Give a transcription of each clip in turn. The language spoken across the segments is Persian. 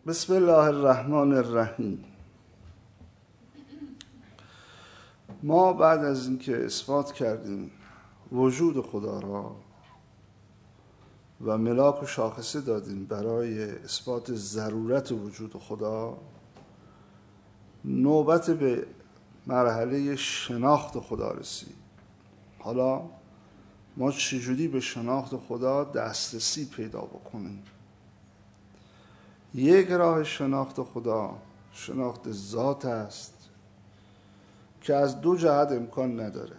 بسم الله الرحمن الرحیم. ما بعد از اینکه اثبات کردیم وجود خدا را و ملاک و شاخصه دادیم برای اثبات ضرورت وجود خدا، نوبت به مرحله شناخت خدا رسید. حالا ما چجوری به شناخت خدا دسترسی پیدا بکنیم؟ یک راه شناخت خدا شناخت ذات است که از دو جهت امکان نداره.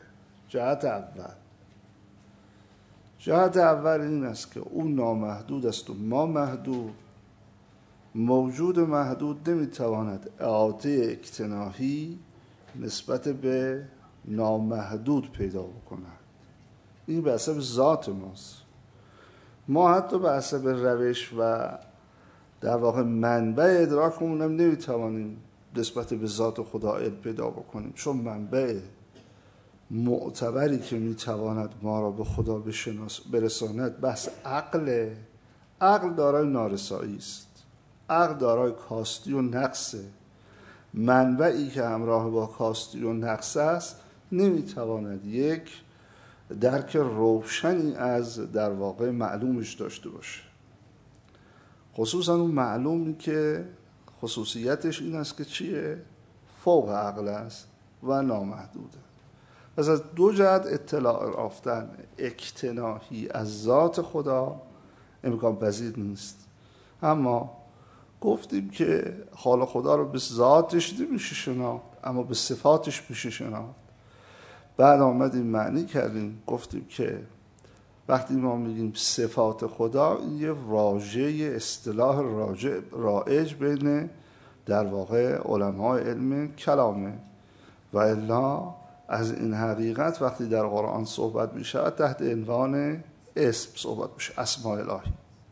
جهت اول این است که او نامحدود است و ما محدود. موجود محدود نمیتواند اعاده اکتناحی نسبت به نامحدود پیدا بکند. این به حسب ذات ماست. ما حتی به حسب روش و در واقع منبع ادراکمون هم نمیتوانیم نسبت به ذات خدا علم پیدا بکنیم، چون منبع معتبری که میتواند ما را به خدا برساند بحث عقل دارای نارسایی است. عقل دارای کاستی و نقصه. منبعی که همراه با کاستی و نقص است نمیتواند یک درک روشنی از در واقع معلومش داشته باشه، خصوصا اون معلومی که خصوصیتش این است که چیه؟ فوق عقل است و نامحدوده. پس از دو جهت اطلاع یافتن اکتناحی از ذات خدا امکان پذیر نیست. اما گفتیم که حال خدا رو به ذاتش نمیشه شناخت، اما به صفاتش میشه شناخت. بعد آمدیم معنی کردیم، گفتیم که وقتی ما میگیم صفات خدا، این یه واژه اصطلاح رایج بین در واقع علمای علم کلامه و الا از این حقیقت وقتی در قرآن صحبت میشه تحت عنوان اسم صحبت میشه، اسماء الهی.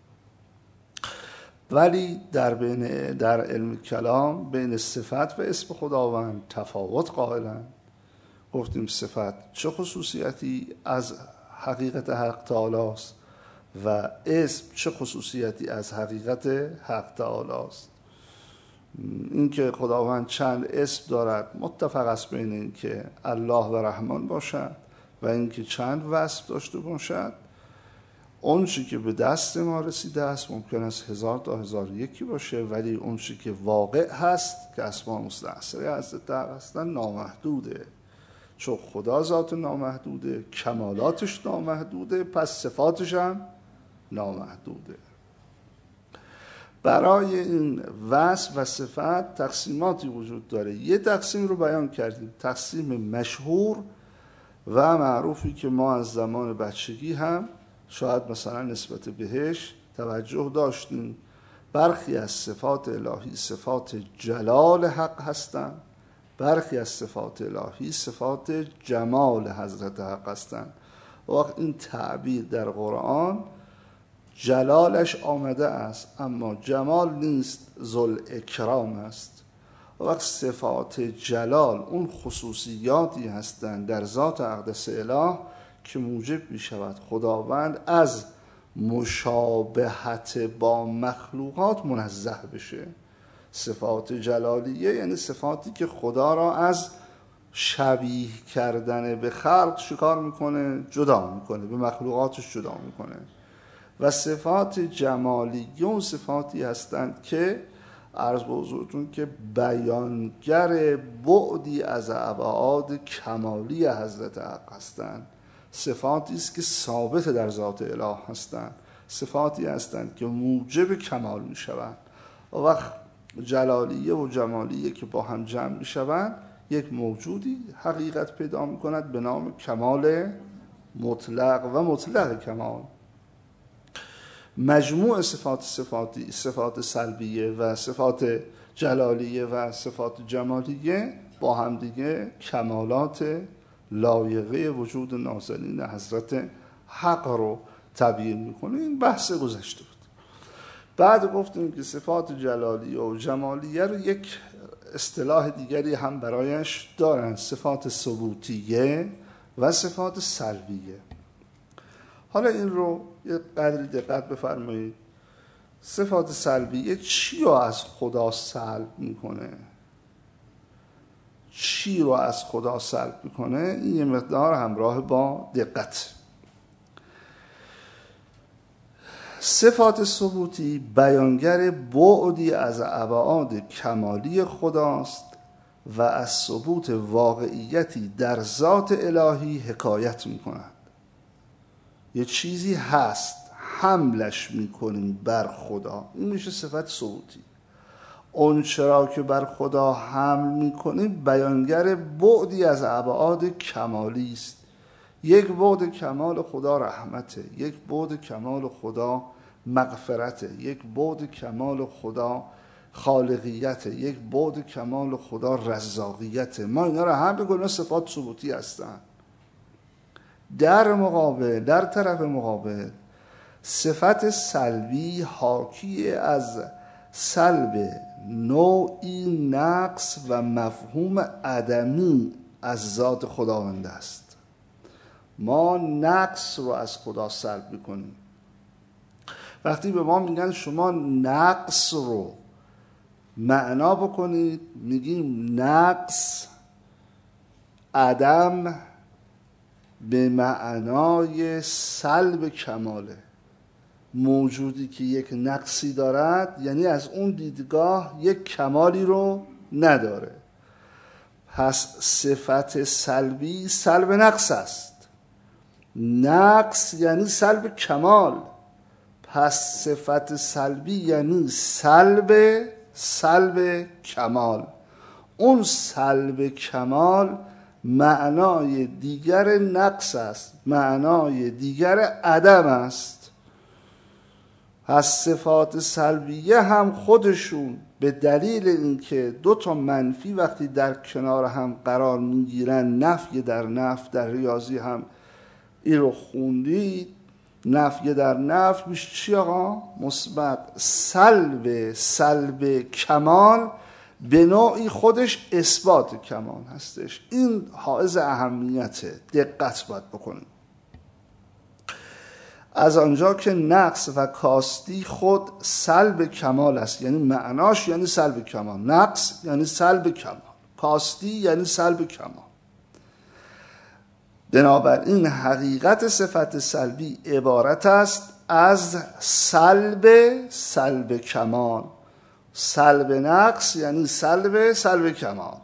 ولی در علم کلام بین صفت و اسم خداوند تفاوت قائلن. گفتیم صفت چه خصوصیتی از حقیقت حق تعالی است و اسم چه خصوصیتی از حقیقت حق تعالی است. این که خداوند چند اسم دارد متفق است بین این که الله و رحمان باشد و این که چند وصف داشته باشد. اون چی که به دست ما رسیده است ممکن است 1000 تا 1001 باشه، ولی اون چی که واقع هست که اسماء مستعصره حضرت هستن نامحدوده، چون خدا ذات نامحدوده، کمالاتش نامحدوده، پس صفاتش هم نامحدوده. برای این وصف و صفت تقسیماتی وجود داره. یه تقسیم رو بیان کردیم، تقسیم مشهور و معروفی که ما از زمان بچگی هم شاید مثلا نسبت بهش توجه داشتیم. برخی از صفات الهی صفات جلال حق هستند، برخی از صفات الهی صفات جمال حضرت حق هستند. وقت این تعبیر در قرآن جلالش آمده است اما جمال نیست، ذل اکرام است. وقت صفات جلال اون خصوصیاتی هستند در ذات اقدس اله که موجب می شود خداوند از مشابهت با مخلوقات منزه بشه. صفات جلالیه یعنی صفاتی که خدا را از شبیه کردن به خلق شکار میکنه، جدا میکنه، به مخلوقاتش جدا میکنه. و صفات جمالیه اون صفاتی هستند که عرض به حضورتون که بیانگر بعدی از ابعاد کمالی حضرت حق هستند. صفاتی است که ثابت در ذات اله هستند، صفاتی هستند که موجب کمال میشوند. و وقت جلالیه و جمالیه که با هم جمع میشوند یک موجودی حقیقت پیدا میکند به نام کمال مطلق و مطلق کمال. مجموع صفات سلبیه و صفات جلالیه و صفات جمالیه با هم دیگه کمالات لایقه وجود نازلین حضرت حق رو تبیین میکنه. این بحث گذشته بود. بعد گفتیم که صفات جلالیه و جمالیه رو یک اصطلاح دیگری هم برایش دارن، صفات ثبوتیه و صفات سلبیه. حالا این رو یه قدری دقت بفرمایید. صفات سلبیه چی رو از خدا سلب میکنه؟ چی رو از خدا سلب میکنه؟ این یه مقدار همراه با دقت. صفات ثبوتی بیانگر بعدی از ابعاد کمالی خداست و از ثبوت واقعیتی در ذات الهی حکایت میکنند. یه چیزی هست، حملش میکنیم بر خدا، این میشه صفت ثبوتی. اون چرا که بر خدا حمل میکنیم بیانگر بعدی از ابعاد کمالی است. یک بعد کمال خدا رحمته، یک بعد کمال خدا مغفرته، یک بعد کمال خدا خالقیته، یک بعد کمال خدا رزاقیته. ما اینا رو هم بگویم صفات ثبوتی هستن. در طرف مقابل صفت سلبی حاکی از سلب نوعی نقص و مفهوم عدمی از ذات خداوند است. ما نقص رو از خدا سلب میکنیم. وقتی به ما میگن شما نقص رو معنا بکنید، میگیم نقص عدم به معنای سلب کماله. موجودی که یک نقصی دارد یعنی از اون دیدگاه یک کمالی رو نداره. پس صفت سلبی سلب نقص است. نقص یعنی سلب کمال. پس صفت سلبی یعنی سلب کمال. اون سلب کمال معنای دیگر نقص است، معنای دیگر عدم است. پس صفات سلبیه هم خودشون به دلیل اینکه دو تا منفی وقتی در کنار هم قرار میگیرن، نفی در نفی، در ریاضی هم این رو خوندید، نفی در نفی میشه چی آقا؟ مثبت. سلب کمال به نوعی خودش اثبات کمال هستش. این حائز اهمیته، دقت باید بکنیم. از آنجا که نقص و کاستی خود سلب کمال است، یعنی معناش یعنی سلب کمال. نقص یعنی سلب کمال، کاستی یعنی سلب کمال. بنابراین حقیقت صفت سلبی عبارت است از سلب کمال. سلب نقص یعنی سلب کمال.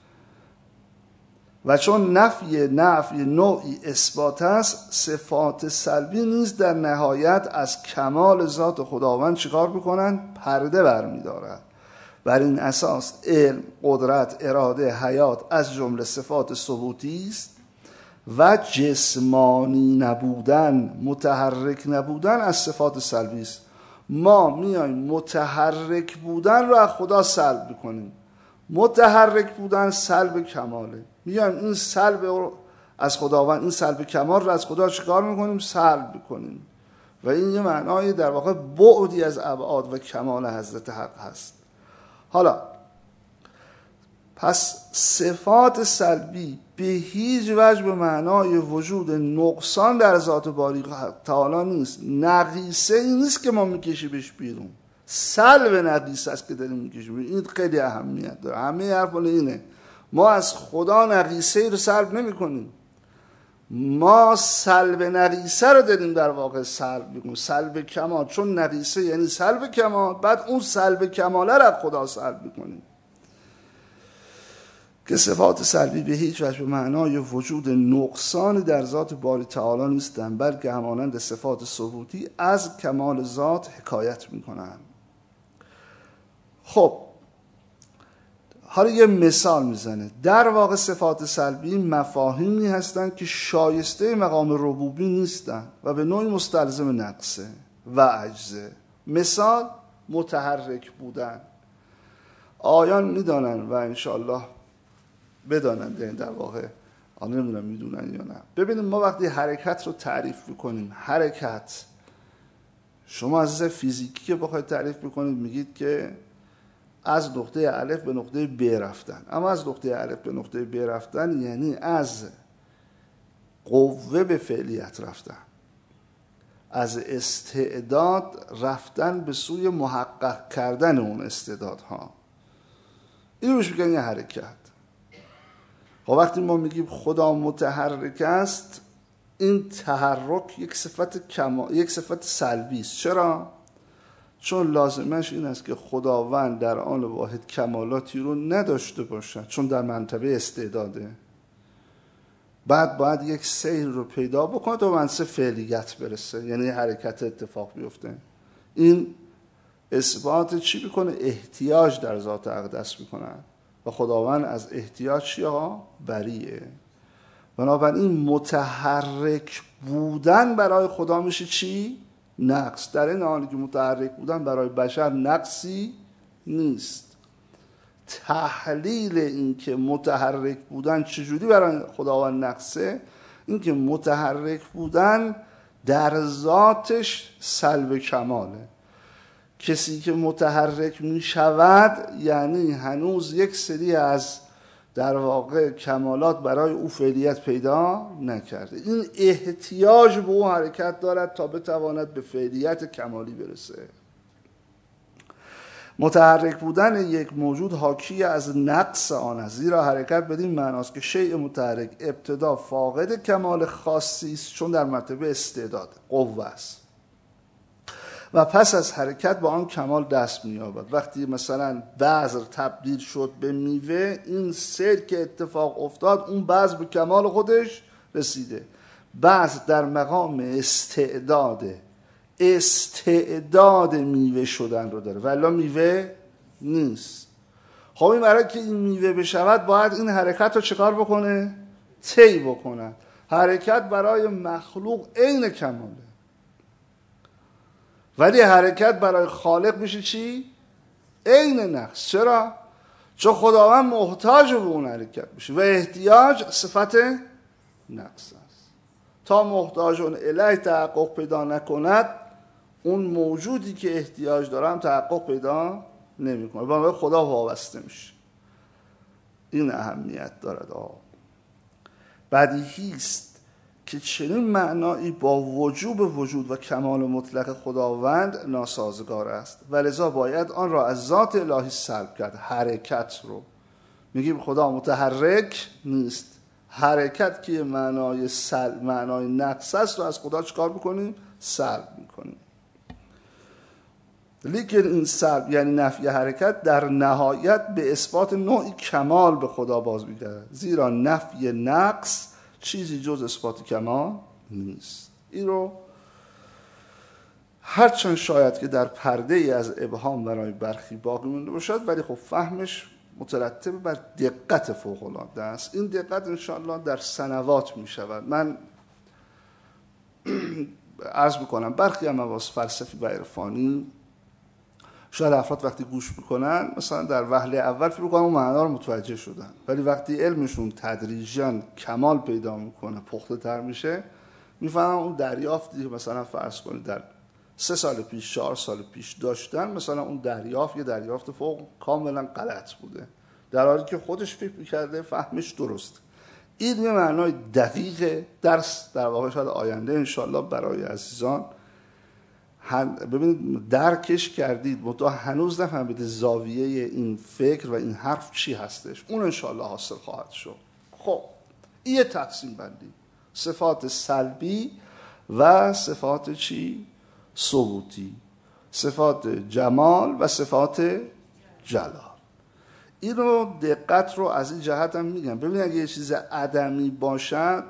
و چون نفی نوعی اثبات است، صفات سلبی نیز در نهایت از کمال ذات خداوند چیکار میکنن؟ پرده برمیدارد. بر این اساس علم، قدرت، اراده، حیات از جمله صفات ثبوتی است و جسمانی نبودن، متحرک نبودن از صفات سلبی است. ما میایم متحرک بودن رو از خدا سلب میکنیم. متحرک بودن سلب کماله. میایم این سلب رو از خداوند، این سلب کمال رو از خدا چیکار میکنیم؟ سلب میکنیم. و این یه معنای در واقع بعدی از ابعاد و کمال حضرت حق هست. حالا پس صفات سلبی به هیچ وجه به معنای وجود نقصان در ذات باری تعالی نیست. نقیصه این نیست که ما میکشیمش بیرون، سلب نقیصه است که داریم میکشیم بیرون. این خیلی اهمیت داره. همه حرف اینه، ما از خدا نقیصه رو سلب نمی کنیم، ما سلب نقیصه رو داریم در واقع سلب میکنیم. سلب کمال، چون نقیصه یعنی سلب کمال، بعد اون سلب کماله رو از خدا سلب میکنیم. که صفات سلبی به هیچ وجه به معنای وجود نقصان در ذات باری تعالی نیستند، بلکه همانند صفات ثبوتی از کمال ذات حکایت میکنند. خب حالا یه مثال میزنه. در واقع صفات سلبی مفاهیمی هستند که شایسته مقام ربوبی نیستند و به نوعی مستلزم نقصه و عجزه. مثال متحرک بودن. آیان میدانن و انشالله بدانند، در واقع آن نمیدونم میدونن یا نه. ببینید ما وقتی حرکت رو تعریف میکنیم، حرکت شما از فیزیکی که بخواید تعریف بکنید میگید که از نقطه الف به نقطه ب رفتن. اما از نقطه الف به نقطه ب رفتن یعنی از قوه به فعلیت رفتن. از استعداد رفتن به سوی محقق کردن اون استعدادها. این روش میگن یه حرکت. خب وقتی ما میگیم خدا متحرک است، این تحرک یک صفت سلبی است. چرا؟ چون لازمش این است که خداوند در آن واحد کمالاتی رو نداشته باشد، چون در مرتبه استعداده. بعد باید یک سیر رو پیدا بکنه تا منصب فعلیت برسه، یعنی حرکت اتفاق بیفته. این اثبات چی میکنه؟ احتیاج در ذات اقدس میکنه و خداوند از احتیاج چیه؟ بریه. بنابراین متحرک بودن برای خدا میشه چی؟ نقص. در این حالی که متحرک بودن برای بشر نقصی نیست. تحلیل این که متحرک بودن چجوری برای خداوند نقصه، این که متحرک بودن در ذاتش سلب کماله. کسی که متحرک می شود یعنی هنوز یک سری از در واقع کمالات برای او فعلیت پیدا نکرده. این احتیاج به او حرکت دارد تا بتواند به فعلیت کمالی برسه. متحرک بودن یک موجود حاکی از نقص آن است، زیرا حرکت بدین معناست که شیء متحرک ابتدا فاقد کمال خاصی است، چون در مرتبه استعداد قوه است و پس از حرکت با آن کمال دست می‌یابد. وقتی مثلا بذر تبدیل شد به میوه، این سیر که اتفاق افتاد، اون بذر به کمال خودش رسیده. بذر در مقام استعداد میوه شدن رو داره، ولی میوه نیست. خب این برای که این میوه بشود باید این حرکت رو چکار بکنه؟ طی بکنه. حرکت برای مخلوق عین کماله، ولی حرکت برای خالق میشه چی؟ عین نقص. چرا؟ چون خداوند محتاج به اون حرکت میشه و احتیاج صفت نقص است. تا محتاج اون الیه تحقق پیدا نکند، اون موجودی که احتیاج دارم تحقق پیدا نمیکنه، با خدا وابسته میشه. این اهمیت دارد. بدیهی است که چنین معنایی با وجوب وجود و کمال مطلق خداوند ناسازگار است و لذا باید آن را از ذات الهی سلب کرد. حرکت رو میگیم خدا متحرک نیست، حرکت که معنای نقص است رو از خدا چکار میکنیم؟ سلب میکنیم. لیکن این سلب یعنی نفی حرکت در نهایت به اثبات نوعی کمال به خدا باز میگردد، زیرا نفی نقص چیزی جز اثبات کمال نیست. این رو هرچند شاید که در پرده ای از ابهام برای برخی باقی مونده باشد، ولی خب فهمش مترتب بر دقت فوق العاده است. این دقت انشاءالله در سنوات می شود. من عرض میکنم برخی هم مباحث فلسفی و عرفانی شاید افراد وقتی گوش میکنن مثلا در وهله اول فکر میکنن اون معنا رو متوجه شدن، ولی وقتی علمشون تدریجاً کمال پیدا میکنه، پخته تر میشه، میفهمن اون دریافتی که مثلا فرض کنید در 3 سال پیش 4 سال پیش داشتن، مثلا اون دریافت یه دریافت فوق کاملا غلط بوده، در حالی که خودش فکر میکرده فهمش درست. این یه معنای دقیق درس در واقع شاید آینده انشالله برای عزیزان ببینید درکش کردید، منتها هنوز نفهمید زاویه این فکر و این حرف چی هستش. اون انشالله حاصل خواهد شد. خب این یه تقسیم بندی، صفات سلبی و صفات چی؟ ثبوتی، صفات جمال و صفات جلال. این رو دقت رو از این جهت هم میگم. ببینید اگه یه چیز عدمی باشد،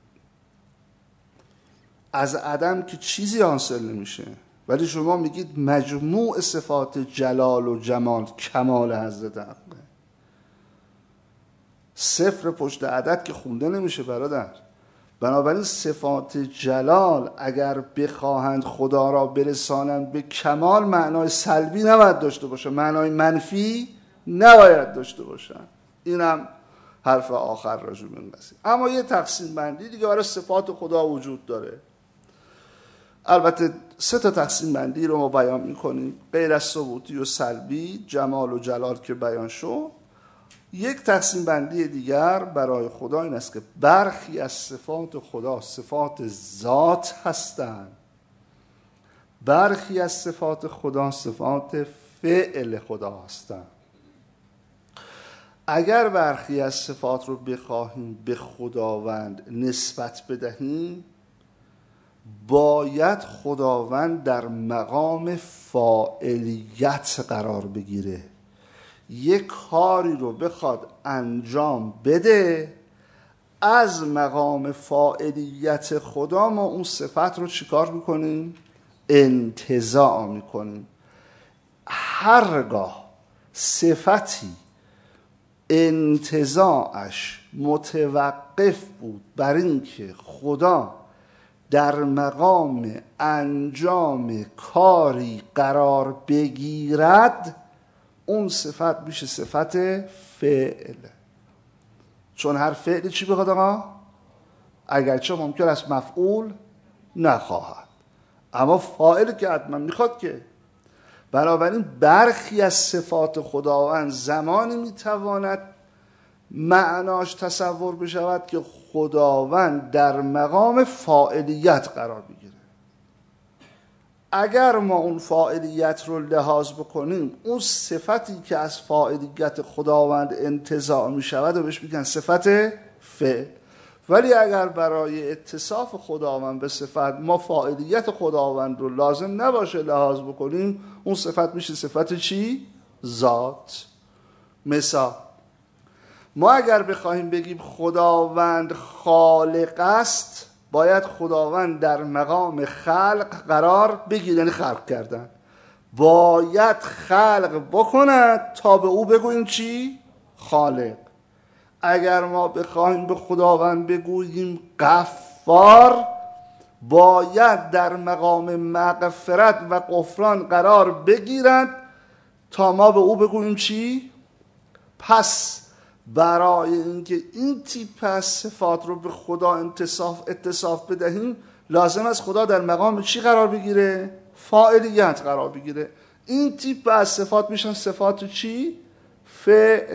از عدم که چیزی حاصل نمیشه، ولی شما میگید مجموع صفات جلال و جمال کمال حضرت حقه، صفر پشت عدد که خونده نمیشه برادر. بنابراین صفات جلال اگر بخواهند خدا را برسانند به کمال، معنای سلبی نباید داشته باشه، معنای منفی نباید داشته باشن. اینم حرف آخر راجع به این قضیه. اما یه تقسیم بندی دیگه برای صفات خدا وجود داره. البته 3 تا تقسیم بندی رو ما بیان میکنیم، غیر از ثبوتی و سلبی، جمال و جلال که بیان شد. یک تقسیم بندی دیگر برای خدا این است که برخی از صفات خدا صفات ذات هستند برخی از صفات خدا صفات فعل خدا هستند. اگر برخی از صفات رو بخواهیم به خداوند نسبت بدهیم، باید خداوند در مقام فاعلیت قرار بگیره. یک کاری رو بخواد انجام بده، از مقام فاعلیت خدا ما اون صفت رو چیکار میکنیم؟ انتزاع میکنیم. هرگاه صفتی انتزاعش متوقف بود بر اینکه خدا در مقام انجام کاری قرار بگیرد، اون صفت میشه صفت فعل. چون هر فعلی چی بخواد آقا؟ اگرچه ممکن است مفعول نخواهد، اما فاعل که حتما میخواد که. بنابراین برخی از صفات خداوند زمانی میتواند معناش تصور بشود که خداوند در مقام فاعلیت قرار بگیره. اگر ما اون فاعلیت رو لحاظ بکنیم، اون صفتی که از فاعلیت خداوند انتزاع می شود و بهش میگن صفت فعل. ولی اگر برای اتصاف خداوند به صفت ما فاعلیت خداوند رو لازم نباشه لحاظ بکنیم، اون صفت میشه صفت چی؟ ذات. مثال، ما اگر بخوایم بگیم خداوند خالق است، باید خداوند در مقام خلق قرار بگیره، یعنی خلق کردن. باید خلق بکند تا به او بگوییم چی؟ خالق. اگر ما بخوایم به خداوند بگوییم غفار، باید در مقام مغفرت و غفران قرار بگیرد تا ما به او بگوییم چی؟ پس برای اینکه این تیپ از صفات رو به خدا اتصاف بدهیم، لازم است خدا در مقام چی قرار بگیره؟ فاعلیت قرار بگیره. این تیپ از صفات میشن صفات چی؟ فعل.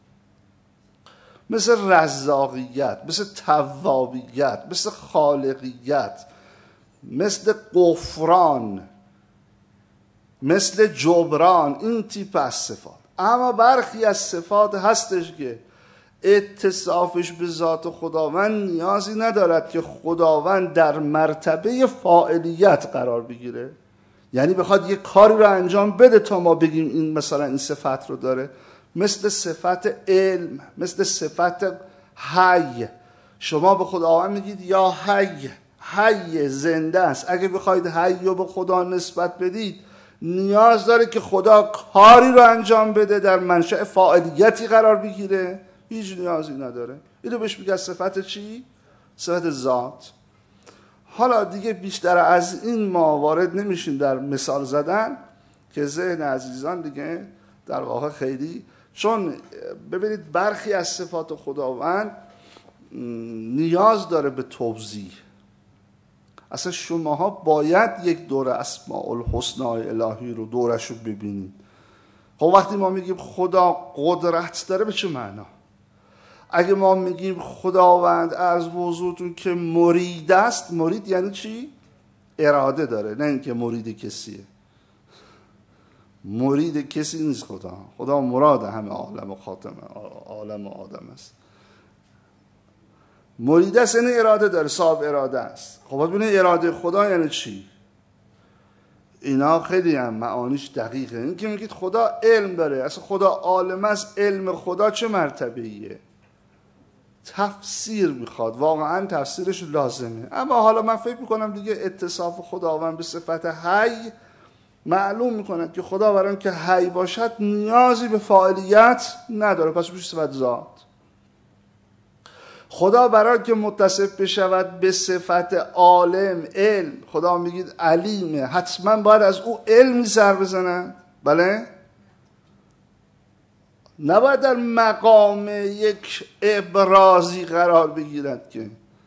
مثل رزاقیت، مثل توابیت، مثل خالقیت، مثل غفران، مثل جبران، این تیپ از صفات. اما برخی از صفات هستش که اتصافش به ذات خداوند نیازی ندارد که خداوند در مرتبه فاعلیت قرار بگیره، یعنی بخواد یک کاری رو انجام بده تا ما بگیم این مثلا این صفت رو داره. مثل صفت علم، مثل صفت حی. شما به خداوند میگید یا حی، حی زنده است. اگه بخواید حی رو به خدا نسبت بدید، نیاز داره که خدا کاری رو انجام بده در منشأ فاعلیتی قرار بگیره؟ هیچ نیازی نداره. اینو بهش میگه صفت چی؟ صفت ذات. حالا دیگه بیشتر از این ما وارد نمیشیم در مثال زدن که ذهن عزیزان دیگه در واقع خیلی، چون ببینید برخی از صفات خداوند نیاز داره به توضیح. اصلا شماها باید یک دوره اسماء الحسنای الهی رو دورش رو ببینید. خب وقتی ما میگیم خدا قدرت داره، به چه معنا؟ اگه ما میگیم خداوند عرض به حضورتون که مرید است، مرید یعنی چی؟ اراده داره، نه اینکه مرید کسیه. مرید کسی نیست خدا. خدا مراد همه عالم و خاتم عالم و آدم است. مرید است یعنی اراده داره، صاحب اراده است. خب ببینید اراده خدا یعنی چی؟ اینا خیلی هم معانیش دقیقه. این که میگید خدا علم داره، اصلا خدا عالم است، علم خدا چه مرتبه‌ایه؟ تفسیر میخواد، واقعا تفسیرش لازمه. اما حالا من فکر میکنم دیگه اتصاف خداوند به صفت حی معلوم میکنه که خدا برای اینکه حی باشد نیازی به فاعلیت نداره، پس میشه صفت ذات. خدا برای که متصف بشود به صفت عالم، علم، خدا میگید علیمه، حتما باید از او علمی سر بزنن؟ بله؟ نباید در مقام یک ابرازی قرار بگیرد که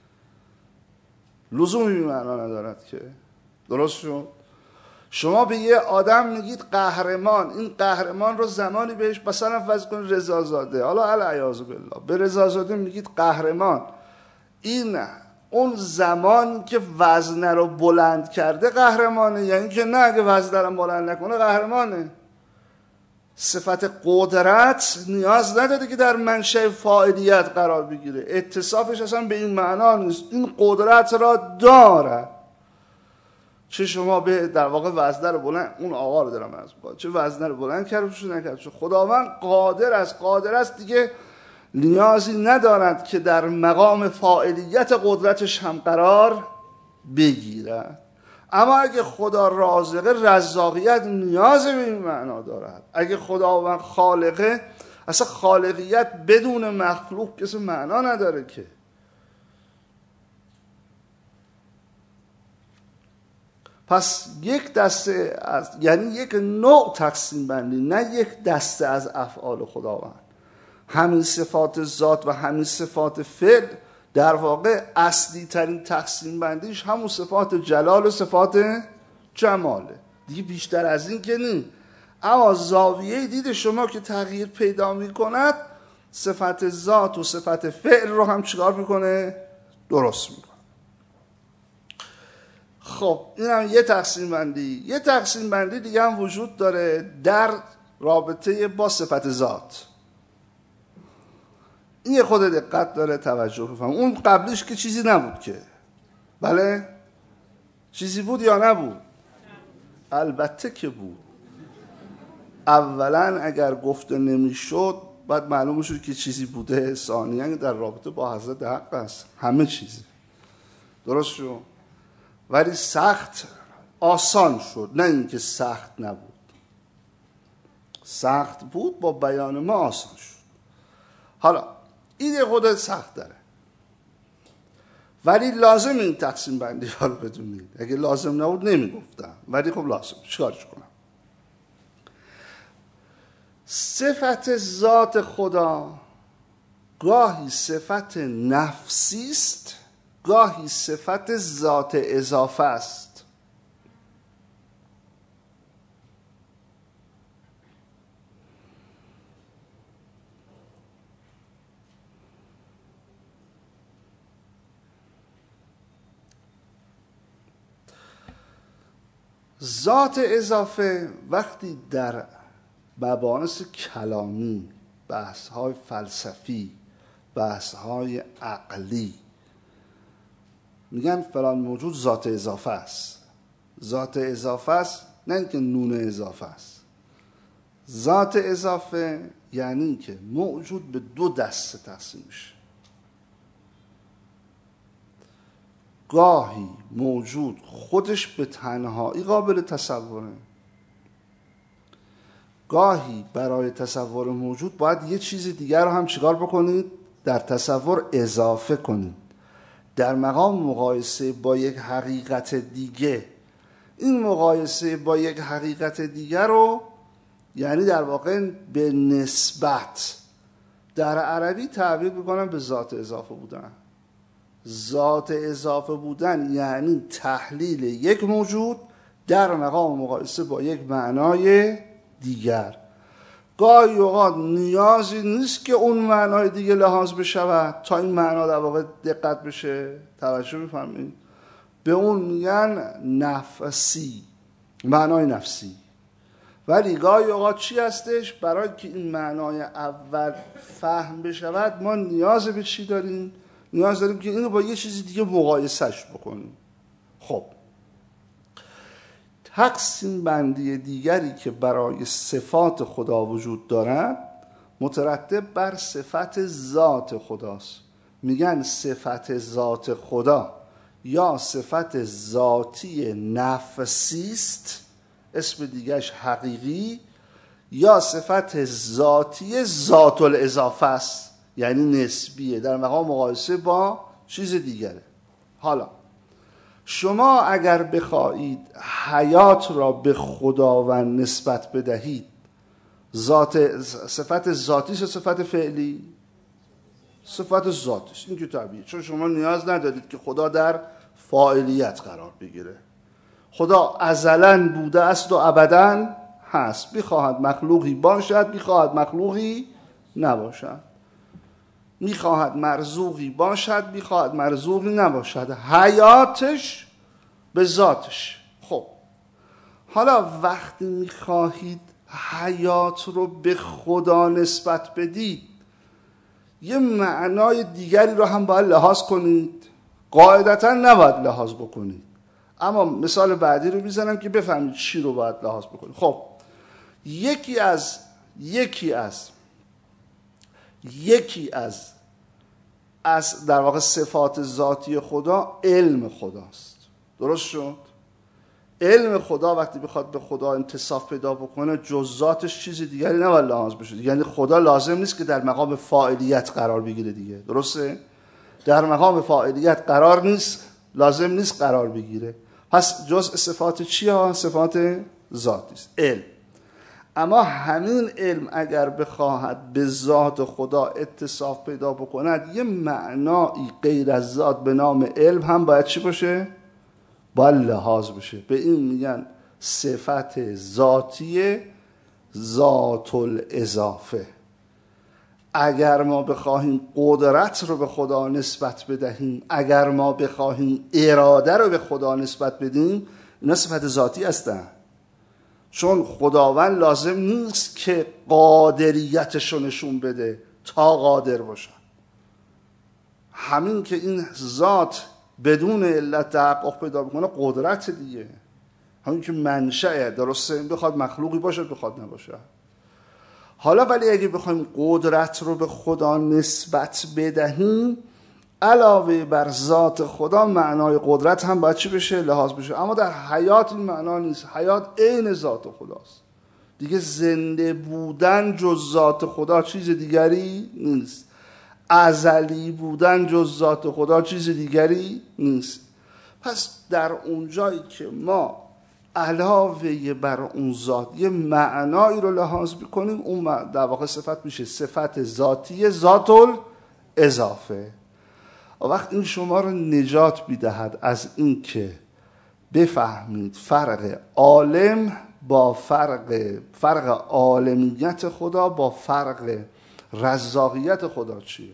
لزومی معنا ندارد که. درست شد؟ شما به یه آدم میگید قهرمان، این قهرمان رو زمانی بهش مثلا فرض کن رضا زاده، حالا العیاذ بالله به رضا زاده میگید قهرمان، این اون زمان که وزنه رو بلند کرده قهرمانه، یعنی که نه اگه وزنه رو بلند نکنه قهرمانه. صفت قدرت نیاز نداره که در منشأ فاعلیت قرار بگیره، اتصافش اصلا به این معنا نیست، این قدرت را داره. چه شما به در واقع وزنه رو بلند، اون آقا رو دارم از باید، چه وزنه رو بلند کرد چه نکرد، چه خداوند قادر است دیگه نیازی ندارد که در مقام فاعلیت قدرتش هم قرار بگیرد. اما اگه خدا رازقه، رزاقیت نیاز به این معنا دارد. اگه خداوند خالقه، اصلا خالقیت بدون مخلوق کسی معنا نداره که. پس یک دسته از، یعنی یک نوع تقسیم بندی، نه یک دسته از افعال خداوند. همین صفات ذات و همین صفات فعل در واقع اصلی ترین تقسیم بندیش همون صفات جلال و صفات جماله، دیگه بیشتر از این که نیست. اما زاویه دید شما که تغییر پیدا می کند، صفت ذات و صفت فعل رو هم چیکار میکنه؟ درست میکنه. خب این هم یه تقسیم بندی. یه تقسیم بندی دیگه هم وجود داره در رابطه با صفت ذات. این خود دقت داره توجه بفهم. اون قبلش که چیزی نبود که، بله؟ چیزی بود یا نبود؟ البته که بود. اولا اگر گفته نمیشد بعد معلوم شد که چیزی بوده، ثانیاً در رابطه با حضرت حق است، همه چیزی درست شد. ولی سخت آسان شد، نه اینکه سخت نبود. سخت بود، با بیان ما آسان شد. حالا این خود سخت داره، ولی لازم این تقسیم بندی ها رو بدونید. اگه لازم نبود نمیگفتم، ولی خب لازم. چیکارش کنم؟ صفت ذات خدا گاهی صفت نفسی است، گاهی صفت ذات اضافه است. ذات اضافه وقتی در مباحث کلامی، بحث‌های فلسفی، بحث‌های عقلی میگن فلان موجود ذات اضافه است. ذات اضافه است نه اینکه نون اضافه است. ذات اضافه یعنی که موجود به دو دسته تقسیم میشه. گاهی موجود خودش به تنهایی قابل تصوره، گاهی برای تصور موجود باید یه چیز دیگر رو هم چیکار بکنید؟ در تصور اضافه کنید، در مقام مقایسه با یک حقیقت دیگه. این مقایسه با یک حقیقت دیگر رو یعنی در واقع به نسبت در عربی تعبیر میکنم به ذات اضافه بودن. ذات اضافه بودن یعنی تحلیل یک موجود در مقام مقایسه با یک معنای دیگر. گاهی اوقات نیازی نیست که اون معنای دیگه لحاظ بشود تا این معنا در واقع دقت بشه. توجه می‌فرمایید؟ به اون میگن نفسی، معنای نفسی. ولی گاهی اوقات چی هستش؟ برای که این معنای اول فهم بشود ما نیاز به چی داریم؟ نیاز داریم که اینو با یه چیزی دیگه مقایسهش بکنیم. خب تقسیم بندی دیگری که برای صفات خدا وجود دارد مترتب بر صفت ذات خداست. میگن صفت ذات خدا یا صفت ذاتی نفسی است، اسم دیگهش حقیقی، یا صفت ذاتی ذات الاضافه است، یعنی نسبیه، در مقام مقایسه با چیز دیگره. حالا شما اگر بخواهید حیات را به خداوند نسبت بدهید، صفت ذاتی است، صفت فعلی، صفت ذاتی است. این که طبیعیه، چون شما نیاز ندارید که خدا در فاعلیت قرار بگیره. خدا ازلاً بوده است و ابداً هست، بخواهد مخلوقی باشد، بخواهد مخلوقی نباشد. میخواهد مرزوقی باشد، میخواهد مرزوقی نباشد، حیاتش به ذاتش. خب حالا وقتی میخواهید حیات رو به خدا نسبت بدید، یه معنای دیگری رو هم باید لحاظ کنید. قاعدتا نباید لحاظ بکنید، اما مثال بعدی رو میزنم که بفهمید چی رو باید لحاظ بکنید. خب یکی از در واقع صفات ذاتی خدا علم خداست. درست شد؟ علم خدا وقتی بخواد به خدا انتصاف پیدا بکنه، جز ذاتش چیز دیگری نباید لحاظ بشه. یعنی خدا لازم نیست که در مقام فاعلیت قرار بگیره دیگه. درسته؟ در مقام فاعلیت قرار نیست، لازم نیست قرار بگیره. پس جز صفات چی ها؟ صفات ذاتی است، علم. اما همین علم اگر بخواهد به ذات خدا اتصاف پیدا بکند، یه معنایی غیر از ذات به نام علم هم باید چی باشه؟ باید لحاظ بشه. به این میگن صفت ذاتی ذات الاضافه. اگر ما بخواهیم قدرت رو به خدا نسبت بدهیم، اگر ما بخواهیم اراده رو به خدا نسبت بدیم، اینا صفت ذاتی هستن. چون خداوند لازم نیست که قادریتش رو نشون بده تا قادر باشن. همین که این ذات بدون علت تحقق پیدا بکنه قدرت دیگه، همین که منشأ. درسته؟ این بخواد مخلوقی باشد بخواد نباشد. حالا ولی اگه بخوایم قدرت رو به خدا نسبت بدهیم، علاوه بر ذات خدا معنای قدرت هم باید چی بشه؟ لحاظ بشه. اما در حیات این معنا نیست. حیات عین ذات خداست دیگه. زنده بودن جز ذات خدا چیز دیگری نیست. ازلی بودن جز ذات خدا چیز دیگری نیست. پس در اون جایی که ما علاوه بر اون ذات یه معنایی رو لحاظ بکنیم، اون در واقع صفت میشه صفت ذاتی ذات الاضافه. وقت این شما رو نجات میدهد از این که بفهمید فرق عالم با فرق عالمیت خدا با فرق رزاقیت خدا چیه.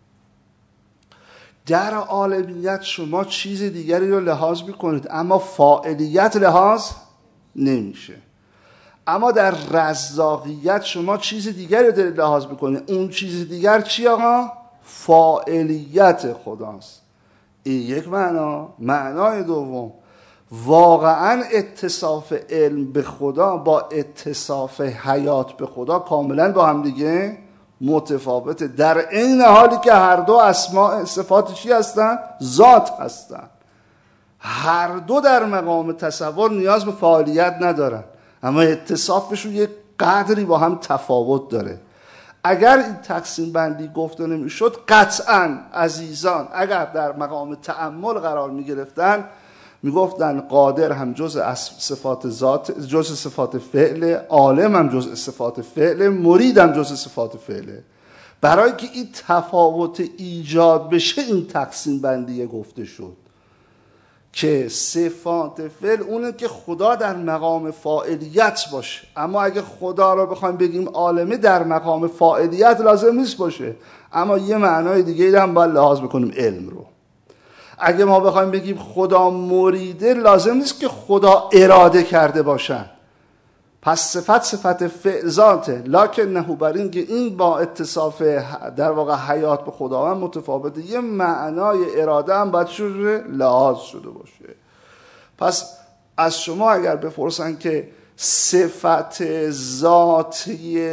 در عالمیت شما چیز دیگری رو لحاظ میکنید، اما فاعلیت لحاظ نمیشه. اما در رزاقیت شما چیز دیگری رو لحاظ میکنید. اون چیز دیگر چی آقا؟ فاعلیت خداست. این یک معنا. معنای دوم، واقعا اتصاف علم به خدا با اتصاف حیات به خدا کاملا با هم دیگه متفاوته، در عین حالی که هر دو اسماء صفات چی هستن؟ ذات هستن. هر دو در مقام تصور نیاز به فعالیت ندارن، اما اتصافشون یک قدری با هم تفاوت داره. اگر این تقسیم بندی گفته نمیشد، قطعاً عزیزان اگر در مقام تأمل قرار می گرفتن میگفتن قادر هم جزء صفات ذات، جزء صفات فعل، عالم هم جزء صفات فعل، مرید هم جزء صفات فعله. برای که این تفاوت ایجاد بشه این تقسیم بندی گفته شد که صفات فعل اونه که خدا در مقام فاعلیت باشه. اما اگه خدا رو بخوایم بگیم عالمه، در مقام فاعلیت لازم نیست باشه، اما یه معنای دیگه هم باید لحاظ بکنیم، علم رو. اگه ما بخوایم بگیم خدا مریده، لازم نیست که خدا اراده کرده باشن. پس صفت فعل ذاته، لکنه بر این که این با اتصاف در واقع حیات به خداوند متفاوته، یه معنای اراده هم باید لحاظ شده باشه. پس از شما اگر بپرسن که صفت ذاتی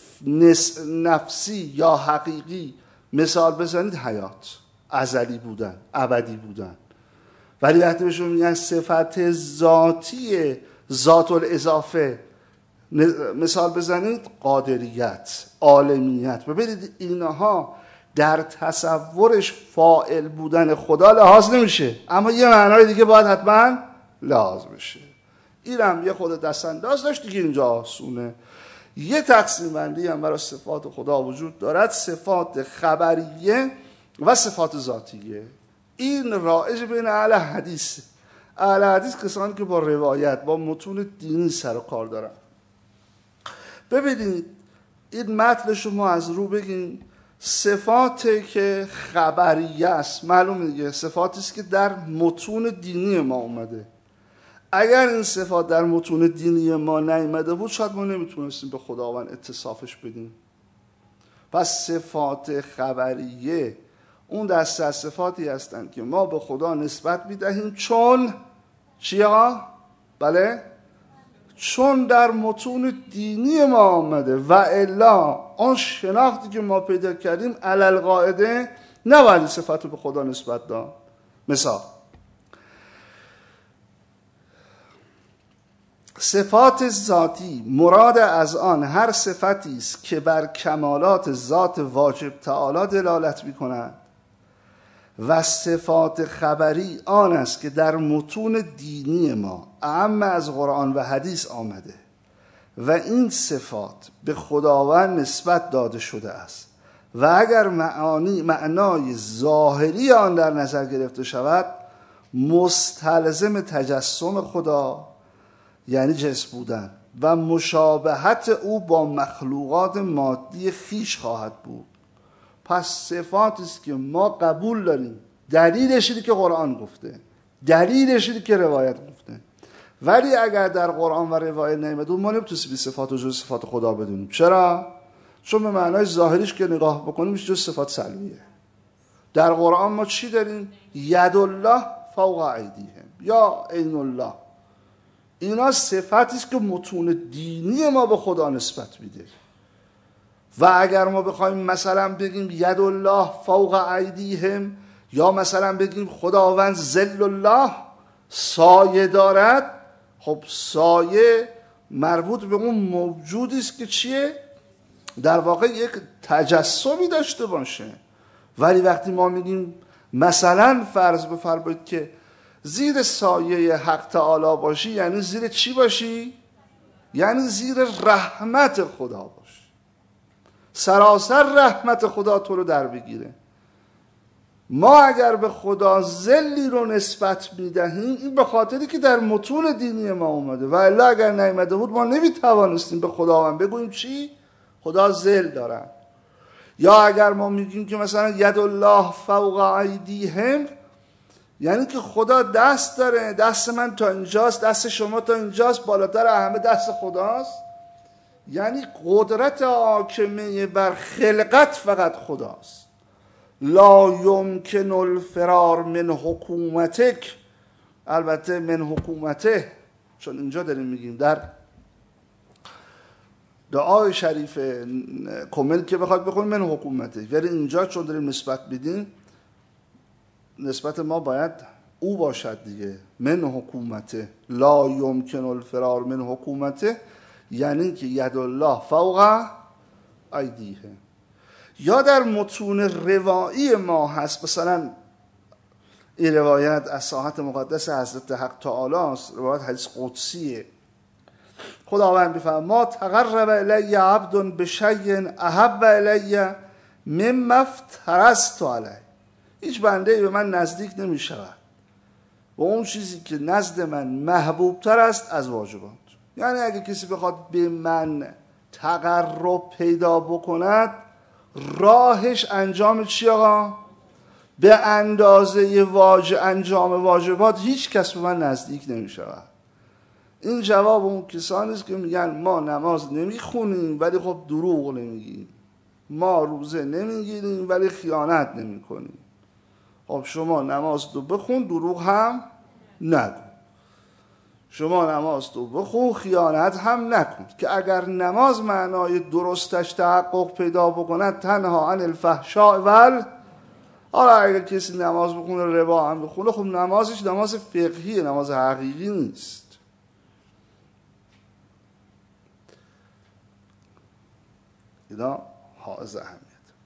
نفسی یا حقیقی مثال بزنید، حیات، ازلی بودن، ابدی بودن. ولی وقتی بهشون میگن صفت ذاتی ذات الاضافه مثال بزنید، قادریت، عالمیت. ببینید اینها در تصورش فاعل بودن خدا لحاظ نمیشه، اما یه معنای دیگه باید حتما لحاظ بشه. اینم یه خود دستانداز داشت دیگه، اینجا آسونه. یه تقسیم بندی هم برای صفات خدا وجود دارد، صفات خبریه و صفات ذاتیه. این رایج بین اهل حدیث. اهل حدیث کسانی که با روایت، با متون دینی سر و کار دارن. ببینید این متن شما از رو بگین، صفاتی که خبریه است، معلومه دیگه، صفاتی است که در متون دینی ما اومده. اگر این صفات در متون دینی ما نیامده بود شاید ما نمیتونستیم به خداوند اتصافش بدیم. پس صفات خبریه اون دسته از صفاتی هستند که ما به خدا نسبت میدهیم چون چی آقا؟ بله؟ چون در متون دینی ما آمده و الا آن شناختی که ما پیدا کردیم علل قاعده نباید صفت رو به خدا نسبت داد. مثال صفات ذاتی مراد از آن هر صفتی است که بر کمالات ذات واجب تعالی دلالت می‌کند و صفات خبری آن است که در متون دینی ما اعم از قرآن و حدیث آمده و این صفات به خداوند نسبت داده شده است و اگر معنای ظاهری آن در نظر گرفته شود مستلزم تجسم خدا یعنی جسم بودن و مشابهت او با مخلوقات مادی خیش خواهد بود. پس صفاتی است که ما قبول داریم، دلیلش اینه که قرآن گفته، دلیلش اینه که روایت گفته، ولی اگر در قرآن و روایت نیامده ما نمیتونیم صفات و جز صفات خدا بدونیم. چرا؟ چون به معنای ظاهریش که نگاه بکنیم جز صفات سلبیه. در قرآن ما چی داریم؟ ید الله فوق ایدیهم یا عین الله، اینا صفاتی است که متون دینی ما به خدا نسبت میده. و اگر ما بخوایم مثلا بگیم ید الله فوق ایدیهم یا مثلا بگیم خداوند ظل الله سایه دارد، خب سایه مربوط به اون موجودی است که چیه؟ در واقع یک تجسمی داشته باشه. ولی وقتی ما میگیم مثلا فرض بفرمایید که زیر سایه حق تعالی باشی، یعنی زیر چی باشی؟ یعنی زیر رحمت خدا باشی، سراسر رحمت خدا تو رو در بگیره. ما اگر به خدا ذلی رو نسبت میدهیم این به خاطری که در متون دینی ما اومده و الا اگر نیامده بود ما نمیتوانستیم به خداوند بگوییم چی؟ خدا ذل دارن. یا اگر ما میگیم که مثلا ید الله فوق ایدیهم یعنی که خدا دست داره، دست من تا اینجاست، دست شما تا اینجاست، بالاتر همه دست خداست، یعنی قدرت حاکمه بر خلقت فقط خداست. لا یمکن الفرار من حکومتک، البته من حکومته، چون اینجا داریم میگیم در دعای شریف کامل که بخواد بخونیم من حکومته، ولی اینجا چون داریم نسبت بدیم نسبت ما باید او باشد دیگه. من حکومته لا یمکن الفرار من حکومته یعنی که ید الله فوق ایدیه. یا در متون روایی ما هست، مثلا این روایت از ساحت مقدس حضرت حق تعالی است، روایت حدیث قدسیه. خداوند میفرماید ما تقرب الی عبد بشیء احب الی مما افترضت علیه، هیچ بنده‌ای به من نزدیک نمی شود و اون چیزی که نزد من محبوب تر است از واجبات. یعنی اگه کسی بخواد به من تقرب پیدا بکند راهش انجام چی آقا؟ به اندازه انجام واجبات هیچ کس به من نزدیک نمی شود. این جواب اون کسانی است که میگن ما نماز نمیخونیم ولی خب دروغ نمیگیم، ما روزه نمیگیریم ولی خیانت نمیکنیم. خب شما نماز تو بخون دروغ هم نگو، شما نماز تو بخون خیانت هم نکن، که اگر نماز معنای درستش تحقق پیدا بکند تنها عن الفحشاء حالا اگر کسی نماز بخونه ربا هم بخونه خب نمازش نماز فقهیه، نماز حقیقی نیست. اینا حائز اهمیت.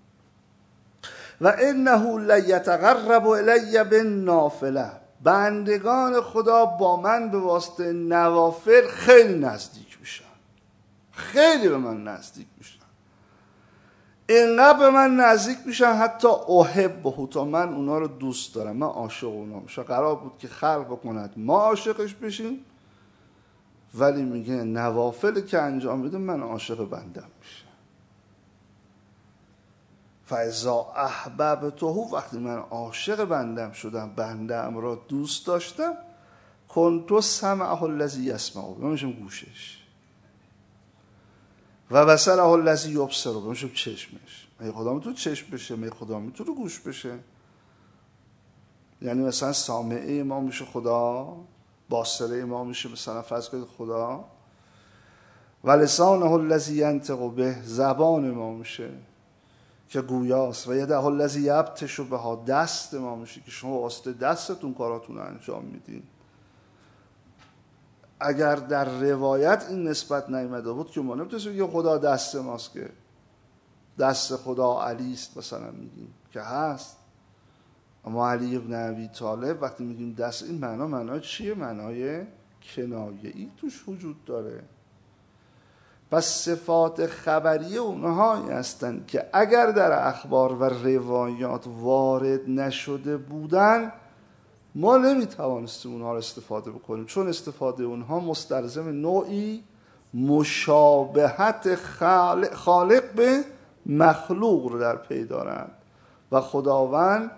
و انه لیتقرب الی بالنافله، بندگان خدا با من به واسطه نوافل خیلی نزدیک میشن، خیلی به من نزدیک میشن، اینقدر به من نزدیک میشن حتی احبه، تا من اونا رو دوست دارم، من عاشق اونا میشم. قرار بود که خلق بکند ما عاشقش بشیم، ولی میگه نوافل که انجام میده من عاشق بندم میشم. فاذا احببته، وقتی من عاشق بندم شدم، بندم را دوست داشتم، کنت سمعه الذی یسمع به، میشم گوشش، و بصره الذی یبصر به، میشم چشمش. مگه خدا میتونه چشم بشه؟ مگه خدا میتونه گوش بشه؟ یعنی مثلا سامعه ما میشه خدا، باصره ما میشه مثلا فرض کنید خدا، و لسانه الذی ینطق به، زبان ما میشه که گویاست، و یده الذی یبطش بها، دست ما میشه که شما واسطه دستتون کاراتون رو انجام میدین. اگر در روایت این نسبت نیامده بود که ما نمیتونیم بگیم خدا دست ماست، که دست خدا علی است مثلا میگیم که هست. اما علی ابن ابی طالب وقتی میگیم دست، این معنای چیه؟ معنای کنایه‌ای توش وجود داره. پس صفات خبری اونهایی هستند که اگر در اخبار و روایات وارد نشده بودن، ما نمیتوانستیم اونها رو استفاده بکنیم، چون استفاده اونها مستلزم نوعی مشابهت خالق به مخلوق رو در پی دارند و خداوند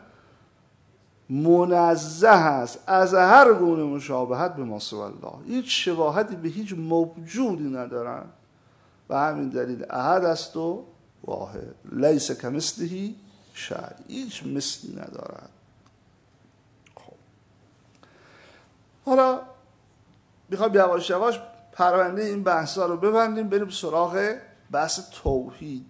منزه است از هر گونه مشابهت به ما سوی الله. هیچ شباهتی به هیچ موجودی ندارند و همین دلیل احد است و واحد، لیس کمثله شیء، هیچ مثلی ندارد. خب حالا میخوام یواش یواش پرونده این بحثا رو ببندیم، بریم سراغ بحث توحید.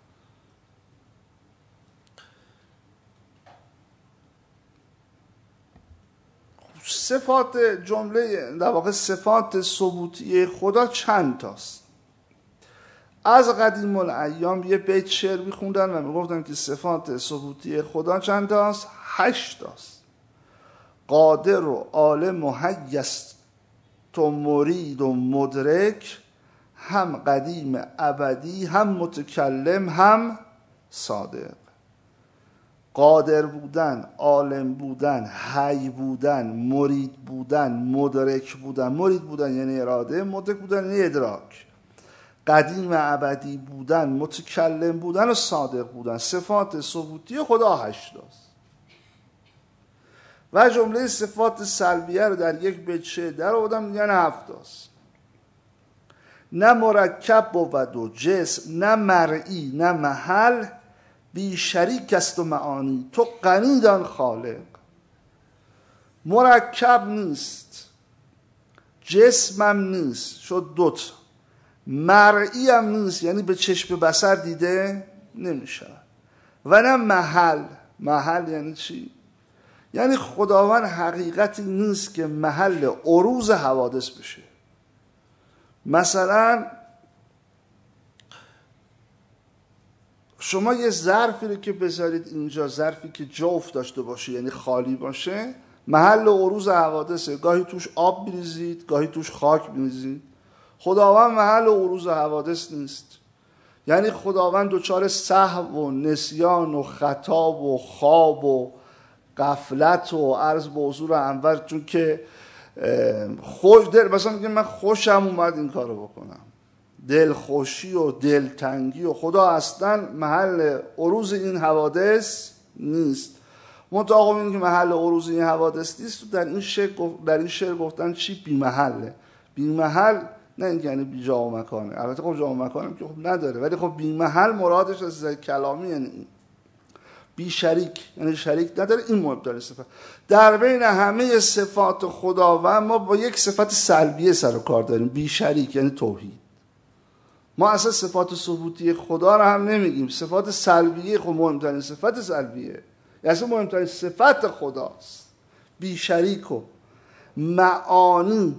صفات جمله در واقع صفات ثبوتی خدا چند تاست؟ از قدیم الایام یه بیت شعر میخوندن و میگفتن که صفات ثبوتی خدا چند تاست؟ 8 تاست. قادر و عالم و حی است و مرید و مدرک، هم قدیم ابدی، هم متکلم، هم صادق. قادر بودن، عالم بودن، حی بودن، مرید بودن، مدرک بودن. مرید بودن یعنی اراده، مدرک بودن یعنی ادراک. قدیم ابدی بودن، متکلم بودن و صادق بودن. صفات ثبوتی خدا 8 است. و جمله صفات سلبیه رو در یک بیت شعر در آوردم، میگن 7 است. نه مرکب بود و جسم، نه مرئی نه محل، بی شریک است و معانی تو غنی دان خالق. مرکب نیست، جسمم نیست، شد 2 تا. مرئی هم نیست، یعنی به چشم بصر دیده نمیشه. و نه محل. محل یعنی چی؟ یعنی خداوند حقیقتی نیست که محل عروض حوادث بشه. مثلا شما یه ظرفی رو که بذارید اینجا، ظرفی که جوف داشته باشه یعنی خالی باشه، محل عروض حوادثه. گاهی توش آب میریزید، گاهی توش خاک میریزید. خداوند محل عروض حوادث نیست. یعنی خداوند دچار سهو و نسیان و خطا و خواب و غفلت و عرض به حضور انور، چون که خوش دل مثلا میگه من خوشم اومد این کارو بکنم، دلخوشی و دلتنگی و خدا اصلا محل عروض این حوادث نیست. منطقه این که محل عروض این حوادث نیست در این شعر گفتن چی؟ بی محله. بی محل نه اینکه یعنی بی جا و مکانه، البته خب جا و مکانه که خب نداره، ولی خب بی محل مرادش از کلامی یعنی این. بی شریک یعنی شریک نداره، این مبدل صفت. در بین همه صفات خداوند ما با یک صفت سلبیه سر و کار داریم، بی شریک یعنی توحید. ما اصلا صفات ثبوتی خدا رو هم نمیگیم، صفات سلبیه خب مهمترین صفت سلبیه، یعنی اصلا مهمترین صفت خداست. بی شریک و معانی.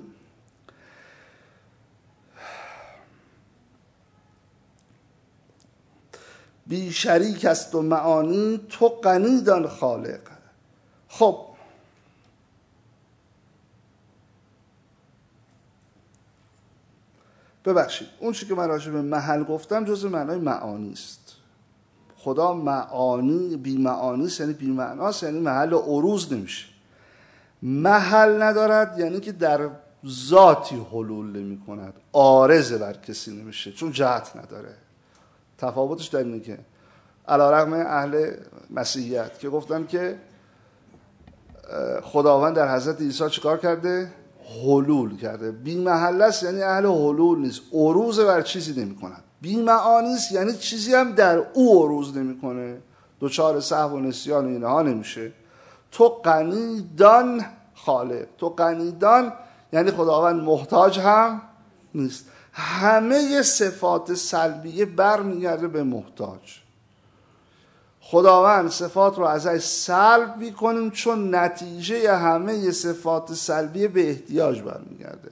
بی شریک است و معانی تو غنی دان خالق. خب ببخشید اون چی که من راجع به محل گفتم جز معنای معانی است. خدا معانی بی معانی است، یعنی بی معناست، یعنی محل عروض نمیشه. محل ندارد یعنی که در ذاتی حلول نمی کند، عارض بر کسی نمیشه، چون جهت نداره. تفاوتش در اینه که علیرغم اهل مسیحیت که گفتن که خداوند در حضرت عیسی چیکار کرده؟ حلول کرده. بی محله است یعنی اهل حلول نیست، عروض بر چیزی نمی‌کنه. بی معانی است یعنی چیزی هم در او عروض نمی‌کنه، دوچار سهو و نسیان اینها نمیشه. تو غنیدان خالق، تو غنیدان یعنی خداوند محتاج هم نیست. همه صفات سلبیه برمیگرده به محتاج. خداوند صفات رو ازش سلب میکنیم چون نتیجه همه صفات سلبیه به احتیاج برمیگرده.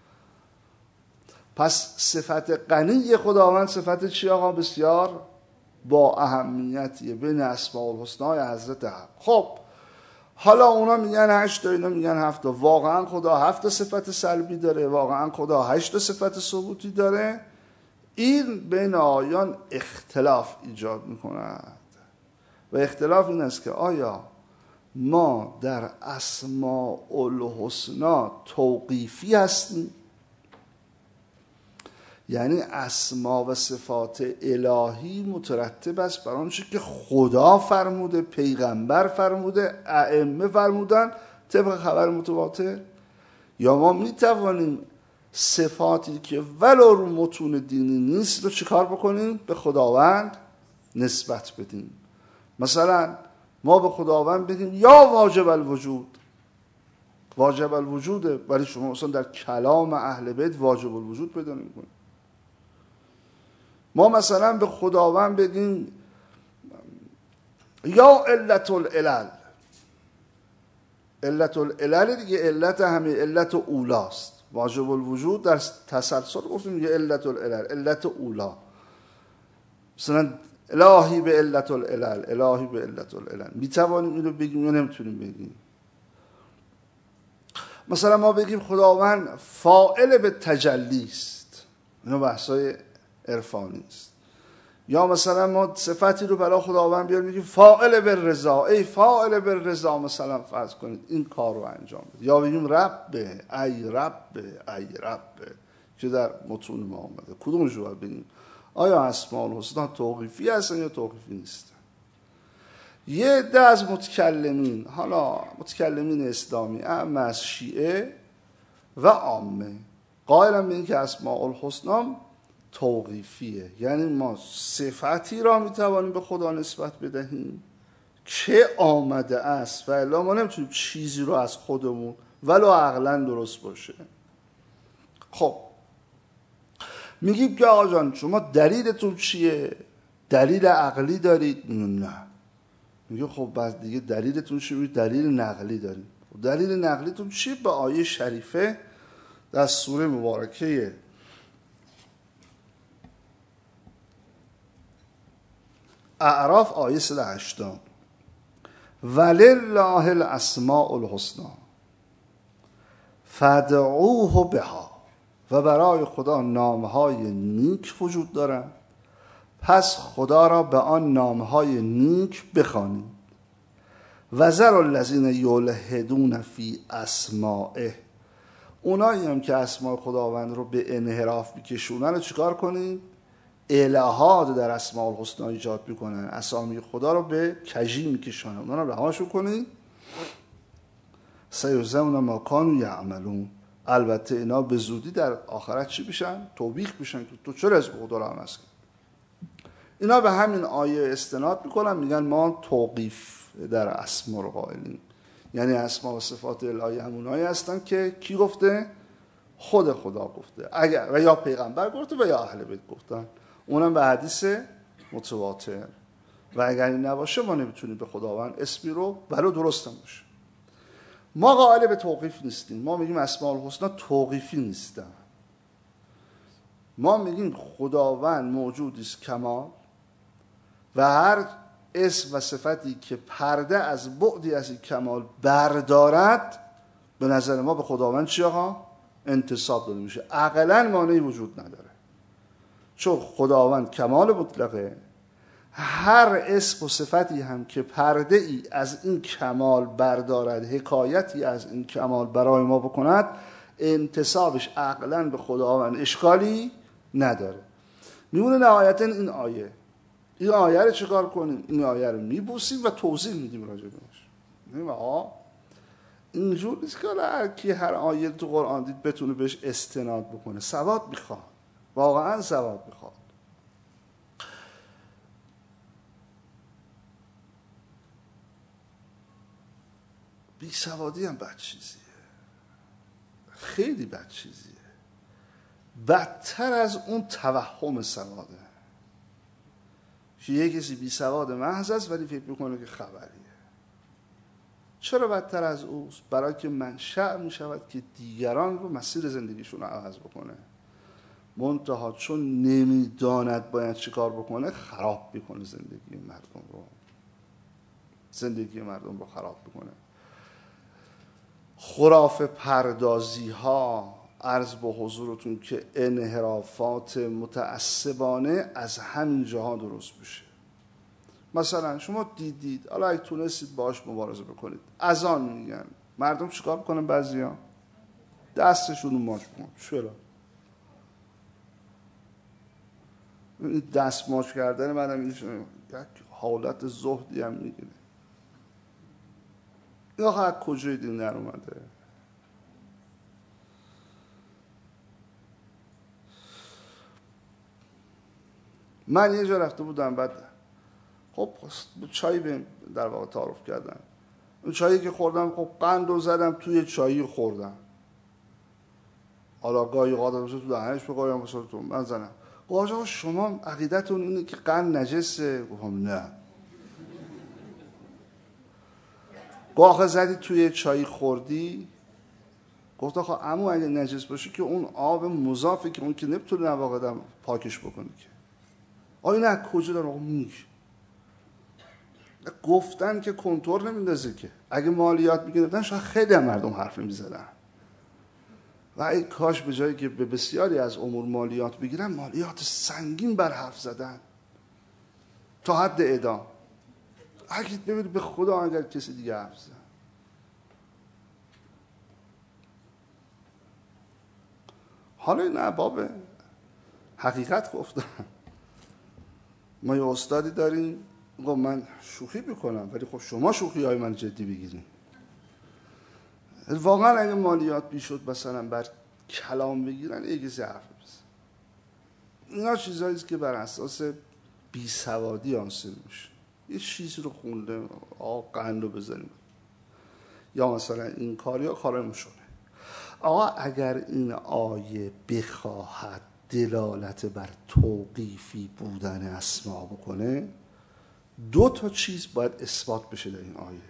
پس صفت غنی خداوند صفت چی آقا؟ بسیار با اهمیتیه بین اسماء الحسنی حضرت حق. خب حالا اونا میگن 8 تا، اینا میگن 7 تا. واقعا خدا 7 صفت سلبی داره؟ واقعا خدا 8 صفت ثبوتی داره؟ این بین آیان اختلاف ایجاد میکند و اختلاف این است که آیا ما در اسماء الحسنی توقیفی هستیم، یعنی اسما و صفات الهی مترتب است بر آنچه که خدا فرموده، پیغمبر فرموده، ائمه فرمودن طبق خبر متواتر، یا ما میتوانیم صفاتی که ولو رو متون دینی نیست رو چیکار بکنیم؟ به خداوند نسبت بدیم. مثلا ما به خداوند بگیم یا واجب الوجود، واجب الوجوده، ولی شما مثلا در کلام اهل بیت واجب الوجود پیدا نمی‌کنید. ما مثلا به خداوند بگیم یا علت العلل، علت العلل دیگه علت همه علت اولاست. واجب الوجود در تسلسل گفتیم دیگه علت العلل، علت اولا. مثلا الهی به علت العلل، الهی به علت العلل. میتوانیم اینو بگیم یا نمیتونیم بگیم؟ مثلا ما بگیم خداوند فاعل به تجلی است، اینو بحثای عرفانی است. یا مثلا ما صفتی رو برای خداوند بیاریم میگیم فاعل به رضا، ای فاعل به رضا مثلا فرض کنید این کار رو انجام بده. یا بگیم رب، ای رب، ای رب که در متون ما اومده. کدومش رو باید بگیم؟ آیا اسماء الحسنی توقیفی هستن یا توقیفی نیستن؟ یه عده از متکلمین، حالا متکلمین اسلامی اما از شیعه و عامه، قائلن به این که اسماء الحسنی توقیفیه، یعنی ما صفتی را میتوانیم به خدا نسبت بدهیم که آمده است و الا ما نمیتونیم چیزی رو از خودمون ولو عقلا درست باشه. خب میگیم که آقا جان شما دلیلتون چیه؟ دلیل عقلی دارید؟ نه. میگه خب بعد دیگه دلیلتون چیه؟ دلیل نقلی دارید. دلیل نقلیتون چیه؟ به آیه شریفه در سوره مبارکه اعراف آیه 180 ولله الاسماء الحسنی فادعوه بها، و برای خدا نامهای نیک وجود دارند، پس خدا را به آن نامهای نیک بخوانید. و ذروا الذین یلحدون فی اسمائه، اونایی هم که اسماء خداوند رو به انحراف میکشونن رو چیکار کنید؟ الهاد در اسماء الحسنی ایجاد میکنن، اسامی خدا رو به کجی میکشونن، اونا رو رهاشون کنید. سیجزون ما کانوا یعملون، البته اینا به زودی در آخرت چی بشن؟ توبیخ بشن که تو چرا از خدا رو هم هست. اینا به همین آیه استناد میکنن، میگن ما توقیف در اسما رو قائلیم، یعنی اسما و صفات الهی همونایی هستن که کی گفته؟ خود خدا گفته، اگر و یا پیغمبر گفته و یا اهل بیت گفتن، اونم به حدیث متواتر. و اگر این نباشه ما نمیتونیم به خداوند اسمی رو ولو درست هم باشه. ما قائل به توقیف نیستیم. ما میگیم اسماء الحسنی توقیفی نیستن. ما میگیم خداوند موجودی است کمال و هر اسم و صفتی که پرده از بعدی از این کمال بردارد، به نظر ما به خداوند چی آقا؟ انتساب داده میشه. عقلاً مانعی وجود نداره، چون خداوند کمال مطلقه. هر اسم و صفتی هم که پرده ای از این کمال بردارد، حکایتی از این کمال برای ما بکند، انتسابش عقلاً به خداوند اشکالی نداره. میمونه نهایتاً این آیه این آیه رو چیکار کنیم؟ این آیه رو میبوسیم و توضیح میدیم راجع بهش. میگیم آقا اینجور نیست که هر کی هر آیه تو قرآن دید بتونه بهش استناد بکنه. ثواب میخواد، واقعا ثواب میخواد. بیسوادی هم بد چیزیه، خیلی بد چیزیه، بدتر از اون توهم سواده که یه کسی بیسواد محض است ولی فکر میکنه که خبریه. چرا بدتر از اوست؟ برای که منشأ میشود که دیگران رو مسیر زندگیشون رو عوض بکنه، منتها چون نمیداند باید چی کار بکنه خراب میکنه زندگی مردم رو خراب میکنه. خرافه پردازی ها عرض به حضورتون که انحرافات متعصبانه از همین جاها درست میشه. مثلا شما دیدید، حالا اگه تونستید باهاش مبارزه بکنید، اذان میگن، مردم چیکار میکنن؟ بعضیا دستشون رو ماچ میکنن. چرا؟ این دست ماچ کردن منم یک حالت زهدی هم میگیره. این آخه از کجای دین در اومده؟ من یه جا رفته بودم، بعد خب چای بهم در واقع تعارف کردن. اون چایی که خوردم خب قند رو زدم توی چایی خوردم. حالا گاهی قادم تو دهنش بگایم بسار تو من زنم. آقا شما عقیدتون اینه که قند نجسه؟ گفتم نه. گاهی زدی توی چای خوردی؟ گفت آخه عمو اگه نجس باشه که اون آب مضافه که اون که نمیتونه واقعا پاکش بکنه که. آیا نه کجا دارم آقا میگه گفتن که کنتور نمیندازه که اگه مالیات میگرفتن شاید خیلی هم مردم حرف نمیزدن و ای کاش به جایی که به بسیاری از امور مالیات بگیرن مالیات سنگین بر حرف زدن تا حد اعدام. اگه ببینید به خدا اگر کسی دیگه حرف زد. حالا نه باب حقیقت گفتم. ما یه استادی داریم گفت من شوخی میکنم ولی خب شما شوخی های من جدی بگیرین. واقعا اگه مالیات بیشد مثلا بر کلام بگیرن یه کسی حرف بزن. اینا چیزاییست که بر اساس بیسوادی حاصل میشه. یه چیزی رو خونده آقا قند رو بزنیم یا مثلا این کار یا کارای مشونه. آقا اگر این آیه بخواهد دلالت بر توقیفی بودن اسما بکنه 2 تا چیز باید اثبات بشه در این آیه.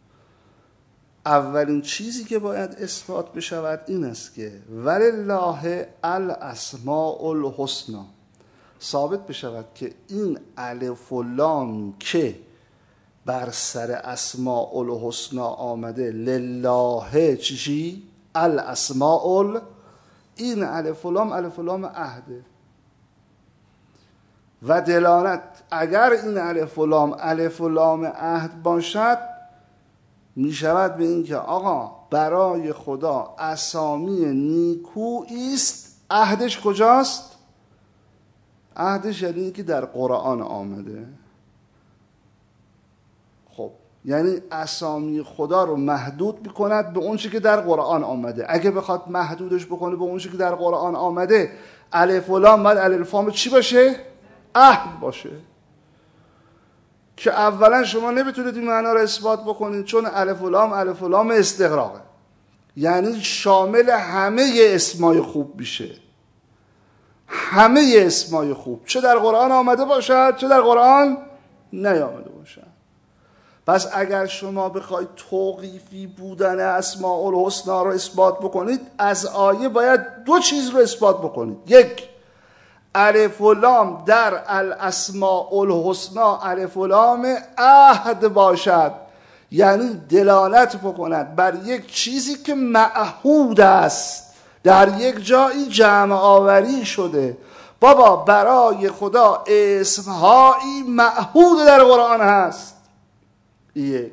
اولین چیزی که باید اثبات بشود این است که ولله الاسماء الحسنی، ثابت بشود که این الف و لام که بر سر اسماء الحسنی آمده لله چی؟ الاسماء این الف و لام عهده و دلالت اگر این الف و لام عهد باشد می شود به این که آقا برای خدا اسامی نیکویی است. عهدش کجاست؟ عهدش یعنی این که در قرآن آمده. خب یعنی اسامی خدا رو محدود میکند به اون چیزی که در قرآن آمده. اگه بخواد محدودش بکنه به اون چیزی که در قرآن آمده الف و لام باید الف و لام چی باشه؟ عهد باشه که اولا شما نمیتونید این معنا رو اثبات بکنید چون الف و لام استغراقه، یعنی شامل همه اسمای خوب میشه، همه اسمای خوب چه در قرآن آمده باشد چه در قرآن نیامده باشد. پس اگر شما بخواید توقیفی بودن اسماء الحسنی رو اثبات بکنید از آیه باید 2 چیز رو اثبات بکنید. 1 الف و لام در الاسماء الحسنی الف و لام عهد باشد، یعنی دلالت بکند بر یک چیزی که معهود است، در یک جایی جمع آوری شده. بابا برای خدا اسمهایی معهود در قرآن هست. 1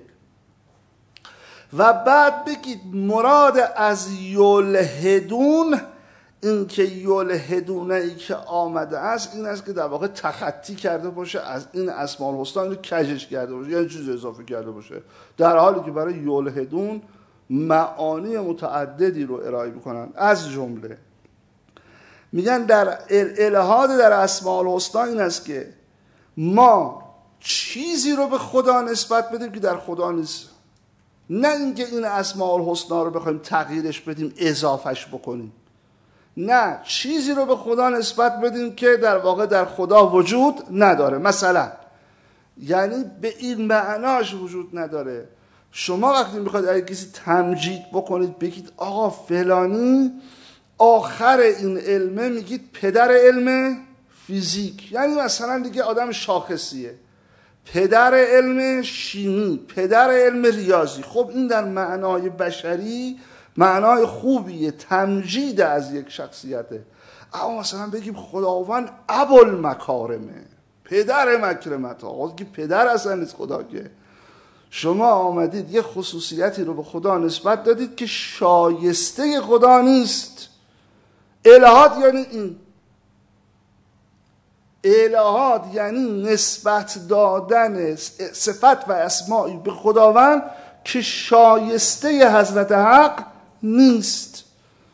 و بعد بگید مراد از یلحدون این که یلحدونه ای که آمده است این است که در واقع تخطی کرده باشه از این اسماء الحسنا، اینو کجش کرده باشه، یعنی چیز اضافه کرده باشه، در حالی که برای یلحدون معانی متعددی رو ارائه میکنن. از جمله میگن در الحاد در اسماء الحسنا این است که ما چیزی رو به خدا نسبت بدیم که در خدا نیست، نه اینکه این اسماء الحسنا رو بخوایم تغییرش بدیم، اضافهش بکنیم، نه چیزی رو به خدا نسبت بدیم که در واقع در خدا وجود نداره. مثلا یعنی به این معناش وجود نداره. شما وقتی میخواید اگه کسی تمجید بکنید بگید آقا فلانی آخر این علمه، میگید پدر علم فیزیک، یعنی مثلا دیگه آدم شاخصیه، پدر علم شیمی، پدر علم ریاضی. خب این در معنای بشری معنای خوبیه، تمجید از یک شخصیته. اما مثلا بگیم خداوند ابوالمکارمه، پدر مکرمت ها، که پدر اصلا نیست خدا، که شما آمدید یه خصوصیتی رو به خدا نسبت دادید که شایسته خدا نیست. الهات یعنی این، الهات یعنی نسبت دادن صفت و اسماعی به خداوند که شایسته حضرت حق نیست.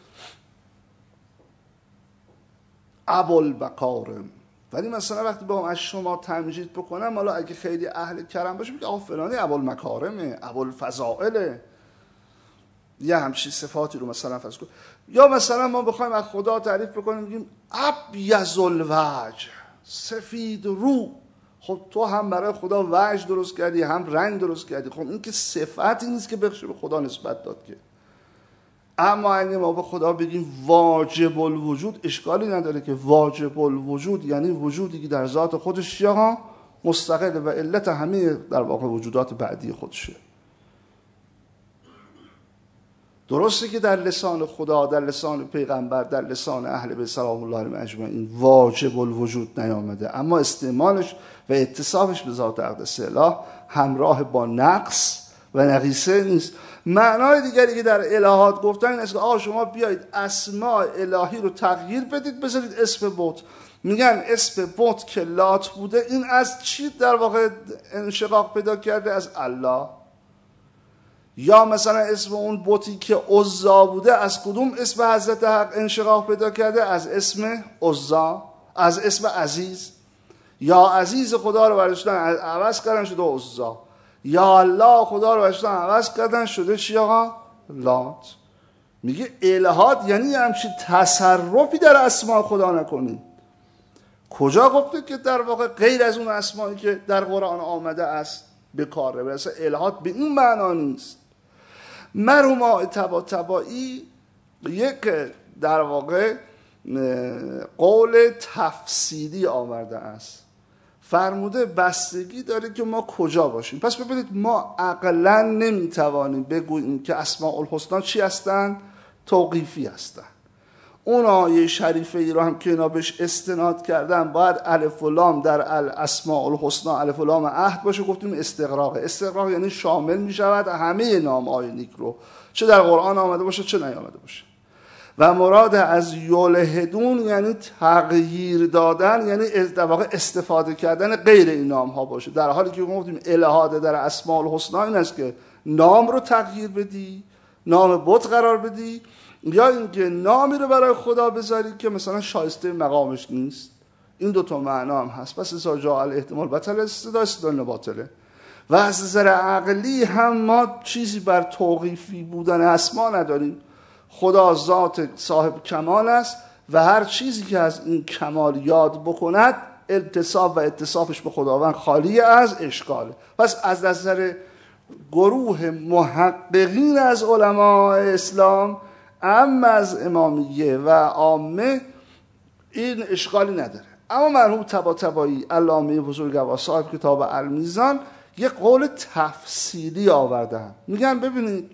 ابوالمکارم. ولی مثلا وقتی با هم از شما تمجید بکنم، حالا اگه خیلی اهل کرم باشه میگه آقا فلانی ابوالمکارمه، ابوالفضائله، یه همچین صفاتی رو مثلا فرض کن. یا مثلا ما بخوایم از خدا تعریف بکنیم میگیم ابیض الوجه، سفید رو. خب تو هم برای خدا وجه درست کردی، هم رنگ درست کردی. خب این که صفتی نیست که بخشه به خدا نسبت داد که. اما اگه ما به خدا بگیم واجب الوجود، اشکالی نداره که واجب الوجود یعنی وجودی که در ذات خودش چیه؟ مستقل و علت همه در واقع وجودات بعدی خودشه. درسته که در لسان خدا، در لسان پیغمبر، در لسان اهل بیت سلام الله علیهم اجمعین واجب الوجود نیامده، اما استعمالش و اتصافش به ذات اقدس اله همراه با نقص و نقیصه نیست. معنای دیگری که در الهات گفتن این است که آقا شما بیایید اسماء الهی رو تغییر بدید، بذارید اسم بت. میگن اسم بت که لات بوده، این از چی در واقع انشقاق پیدا کرده؟ از الله. یا مثلا اسم اون بتی که عزا بوده، از کدوم اسم حضرت حق انشقاق پیدا کرده؟ از اسم عزا، از اسم عزیز. یا عزیز خدا رو برداشتن عوض کردن شده عزا، یا الله خدا رو برداشتن عوض کردن شده چی آقا؟ لات. میگه الهات یعنی همچین تصرفی در اسماء خدا نکنید. کجا گفته که در واقع غیر از اون اسمایی که در قرآن آمده است به کار برسه؟ الهات به این معنا نیست. مرحوم طباطبایی یک در واقع قول تفصیلی آورده است، فرموده بستگی داره که ما کجا باشیم. پس ببینید ما عقلا نمیتوانیم بگوییم که اسماء الحسنا چی هستن؟ توقیفی هستن. اون آیه شریفه ای رو هم که اینا بهش استناد کردن باید الف و لام در اسماء الحسنا الف و لام عهد باشه. گفتیم استغراق یعنی شامل می شود همه نام‌های نیک رو، چه در قرآن آمده باشه چه نیامده باشه. و مراد از یلحدون یعنی تغییر دادن، یعنی در واقع استفاده کردن غیر این نام ها باشه. در حالی که گفتیم الحاد در اسماء الحسنا این است که نام رو تغییر بدی، نام بت قرار بدی، یا اینکه نامی رو برای خدا بذاری که مثلا شایسته مقامش نیست. این دو تا معنا هم هست. پس اذا جاء الاحتمال بطل استدلال باطله. و از نظر عقلی هم ما چیزی بر توقیفی بودن اسما نداریم. خدا ذات صاحب کمال است و هر چیزی که از این کمال یاد بکند اتصاف و اتصافش به خداوند خالی از اشکاله. پس از نظر گروه محققین از علماء اسلام، اما از امامیه و عامه، این اشکالی نداره. اما مرحوم طباطبایی علامه بزرگوار صاحب کتاب المیزان یک قول تفصیلی آوردن. میگن ببینید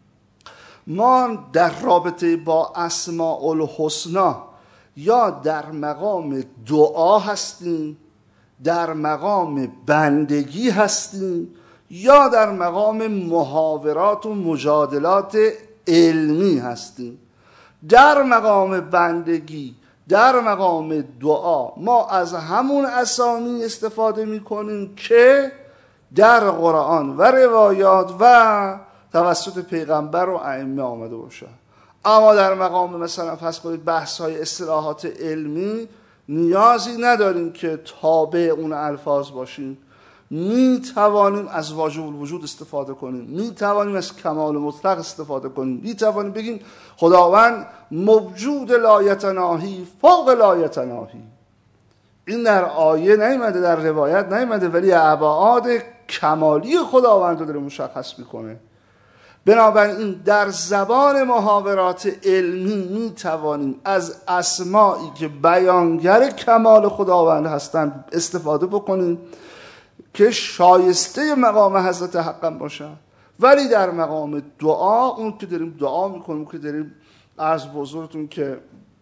ما در رابطه با اسماء الحسنا یا در مقام دعا هستیم، در مقام بندگی هستیم، یا در مقام محاورات و مجادلات علمی هستیم. در مقام بندگی، در مقام دعا ما از همون اسامی استفاده میکنیم که در قرآن و روایات و توسط پیغمبر و ائمه آمده باشه. اما در مقام مثلا فرض کنید بحث های اصطلاحات علمی نیازی نداریم که تابع اون الفاظ باشیم. می توانیم از واجب الوجود استفاده کنیم، می توانیم از کمال مطلق استفاده کنیم، می توانیم بگیم خداوند موجود لا یتناهی، فوق لا یتناهی. این در آیه نیامده، در روایت نیامده، ولی ابعاد کمالی خداوند رو داره مشخص میکنه. بنابراین در زبان محاورات علمی می توانیم از اسمایی که بیانگر کمال خداوند هستند استفاده بکنیم که شایسته مقام حضرت حقم باشن. ولی در مقام دعا، اون که داریم دعا میکنیم، که داریم عرض به حضورتون که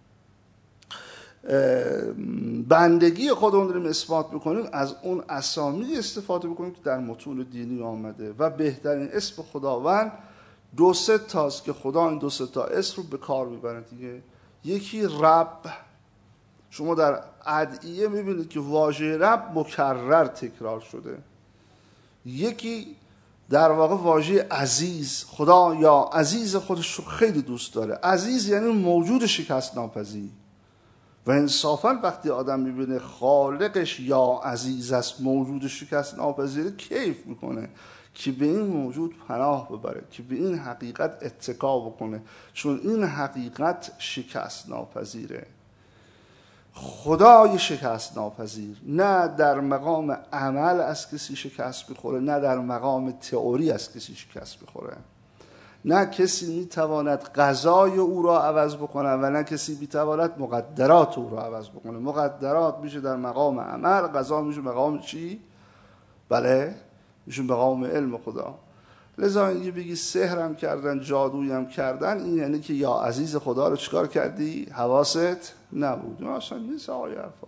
بندگی خودمون داریم اثبات میکنیم، از اون اسامی استفاده بکنیم که در متون دینی آمده. و بهترین اسم خداوند 2-3 تاست که خدا این 2-3 تا اسم رو به کار میبره دیگه. یکی رب، شما در ادعیه میبینید که واژه رب مکرر تکرار شده. یکی در واقع واژه عزیز، خدا یا عزیز خودش رو خیلی دوست داره. عزیز یعنی موجود شکست ناپذیر. و انصافا وقتی آدم میبینه خالقش یا عزیز است، موجود شکست ناپذیره، کیف میکنه که به این موجود پناه ببره، که به این حقیقت اتکا بکنه، چون این حقیقت شکست ناپذیره. خدای شکست ناپذیر، نه در مقام عمل از کسی شکست میخوره، نه در مقام تئوری از کسی شکست میخوره. نه کسی میتواند قضای او را عوض بکنه و نه کسی میتواند مقدرات او را عوض بکنه. مقدرات میشه در مقام عمل، قضا میشه مقام چی؟ بله، میشه مقام علم خدا. لذا اینکه بگی سحرم کردن، جادویی هم کردن، این یعنی که یا عزیز خدا رو چیکار کردی؟ حواست نبود. اصلا نیست آقای حرفا.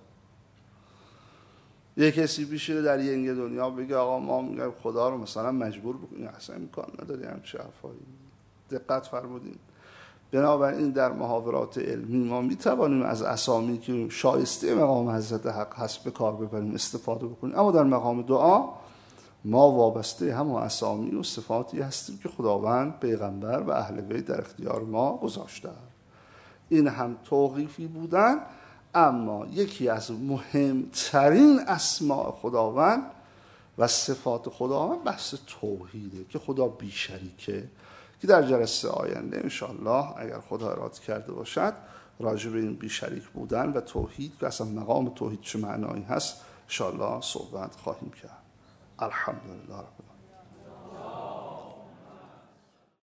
یه کسی بشینه در ینگ دنیا بگه آقا ما میگم خدا رو مثلا مجبور بکنیم، اصلا امکان نداره همچه حرفایی. دقت فرمودین. بنابراین در محاورات علمی ما میتوانیم از اسامی که شایسته مقام حضرت حق هست به کار ببریم، استفاده بکنیم. اما در مقام دعا ما وابسته همون اسامی و صفاتی هستیم که خداوند، پیغمبر و اهل بیت در اختیار ما گذاشته. این هم توقیفی بودن، اما یکی از مهمترین اسماء خداوند و صفات خداوند بحث توحیده که خدا بی شریکه، که در جلسه آینده انشاءالله اگر خدا اراده کرده باشد راجع به این بی شریک بودن و توحید و اصلا مقام توحید چه معنایی هست انشاءالله صحبت خواهیم کرد. الحمدلله رب العالمین.